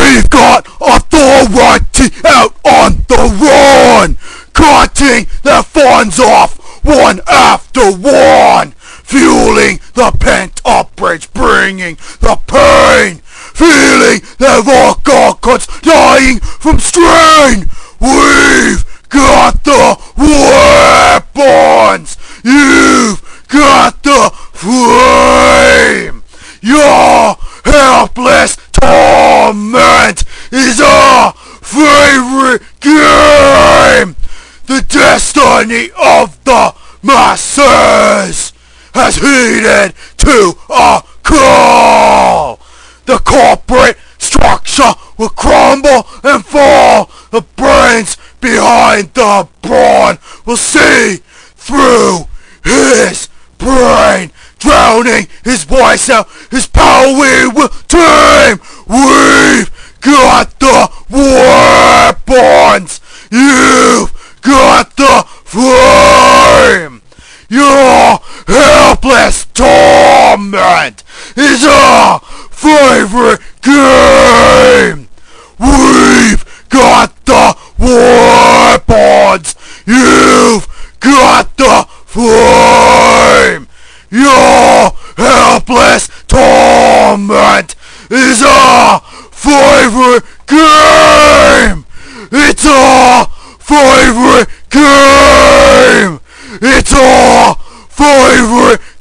We've got authority out on the run, cutting their funds off one after one, fueling the pent-up rage, bringing the pain, feeling their vocal cords dying from strain. We've got the weapons, you've got the flame. Your helpless torment is our favorite game. The destiny of the masses has heeded to a call. The corporate structure will crumble and fall. The brains behind the brawn will see through his brain, drowning his voice out. His power we will tame. We've got the weapons. You've got the flame. Your helpless torment is our favorite game. We've got the weapons. You've got the flame. Your helpless torment is our favorite game. It's our favorite game. It's our favorite